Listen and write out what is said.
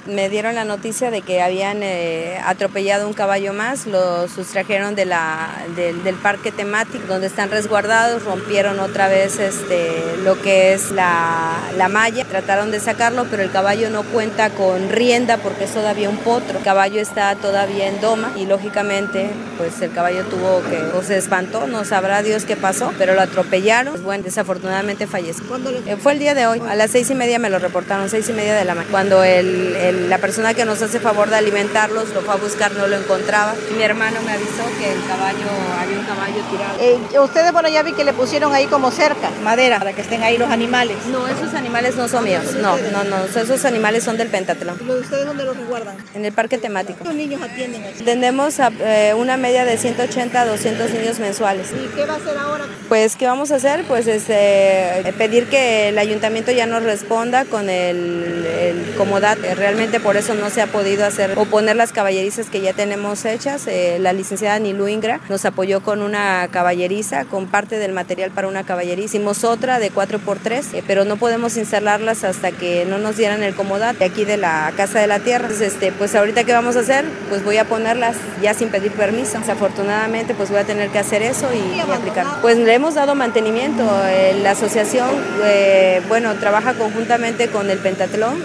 Me dieron la noticia de que habían atropellado un caballo más, lo sustrajeron del parque temático donde están resguardados, rompieron otra vez lo que es la malla, trataron de sacarlo, pero el caballo no cuenta con rienda porque es todavía un potro. El caballo está todavía en doma y lógicamente pues el caballo se espantó, no sabrá Dios qué pasó, pero lo atropellaron. Pues bueno, desafortunadamente falleció. Fue el día de hoy, a las 6:30 me lo reportaron, 6:30 de la mañana, cuando la persona que nos hace favor de alimentarlos lo fue a buscar, no lo encontraba. Mi hermano me avisó que había un caballo tirado. Ustedes, bueno, ya vi que le pusieron ahí como cerca, madera, para que estén ahí los animales. No, esos animales no son míos, no, esos animales son del pentatlón. ¿Y ustedes dónde los resguardan? En el parque temático. ¿Cuántos niños atienden aquí? Atendemos a una media de 180 a 200 niños mensuales. ¿Y qué va a hacer ahora? Pues, ¿qué vamos a hacer? Pues pedir que el ayuntamiento ya nos responda con el comodat. Realmente por eso no se ha podido hacer o poner las caballerizas que ya tenemos hechas. La licenciada Nilú Ingra nos apoyó con una caballeriza, con parte del material para una caballeriza. Hicimos otra de 4x3, pero no podemos instalarlas hasta que no nos dieran el comodat de aquí de la Casa de la Tierra. Entonces, pues ahorita ¿qué vamos a hacer? Pues voy a ponerlas ya sin pedir permiso. Desafortunadamente pues voy a tener que hacer eso y aplicar. Pues le hemos dado mantenimiento. La asociación trabaja conjuntamente con el pentatlón.